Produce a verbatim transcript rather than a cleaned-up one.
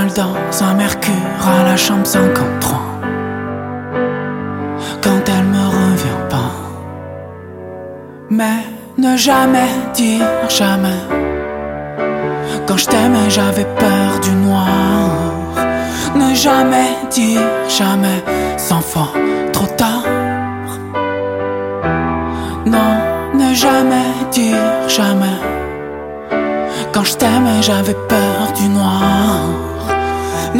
seul dans un Mercure à la chambre cinquante-trois. Quand elle me revient pas. Mais ne jamais dire jamais. Quand je t'aimais j'avais peur du noir. Ne jamais dire jamais, cent fois trop tard. Non, ne jamais dire jamais. Quand je t'aimais j'avais peur du noir.